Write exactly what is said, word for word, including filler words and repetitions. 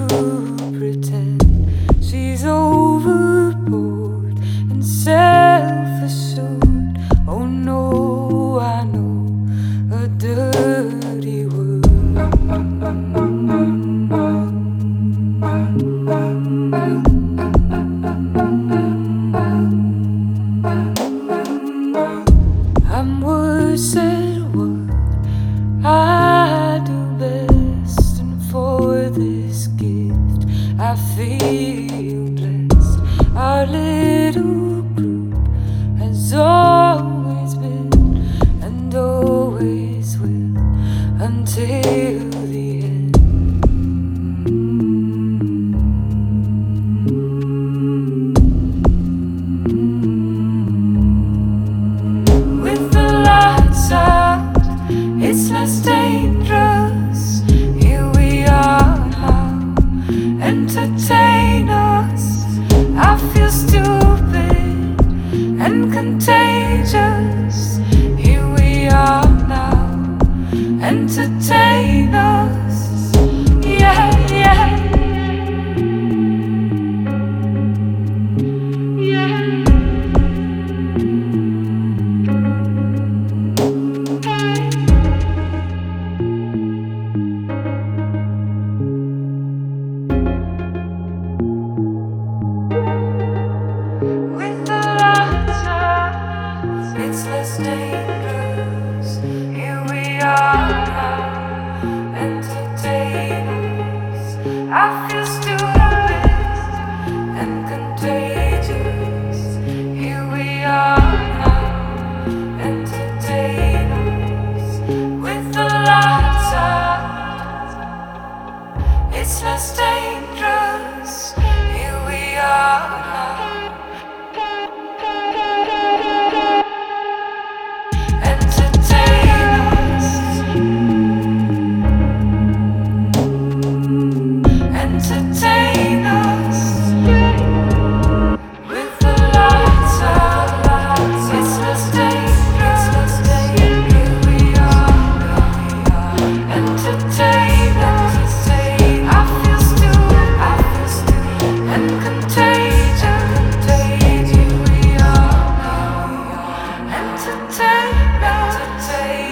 pretend she's overboard and self-assured. Oh no, I know a dirty word. I'm worse at what I do best, and for this gift I feel blessed. Our little group has always been and always will until the end. With the lights out, it's less dangerous. Here we are now, entertain us. I feel stupid and contagious. Here we are now, entertain us. Yeah, yeah. With the lights out, it's less dangerous. Here we are now, entertain us. I feel stupid and contagious. Here we are now, entertain us. With the lights out, it's less dangerous. Here we are now. Entertain us with the lights out. It's less dangerous. Here we are. Entertain us. I feel stupid, I feel stupid and contagious. Here we are. Entertain us.